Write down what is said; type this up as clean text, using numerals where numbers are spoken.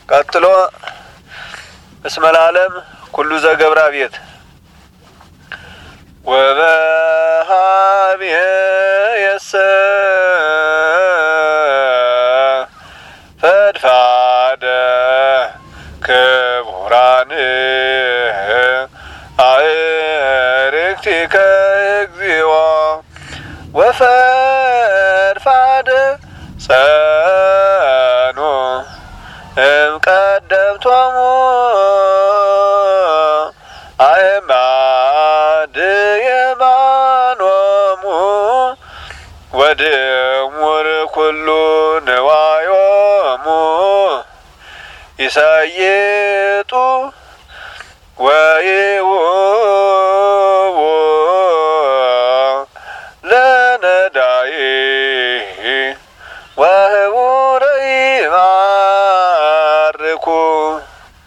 ቀጥሎ እስመ ለዓለም ኩሉ ዘገብራ ቤት ወበሃብየ የሰ ፈድፋደ ክቡራን አእርክቲከ እግዚኦ ወፈድፋደ ጸኑ እምቀደምቶሙ አእማድ የማኖሙ ወድሙር ኩሉ ንዋዮሙ ይሰይጡ ወይውቡ ለነዳይ ወህቡረ ይባርኩ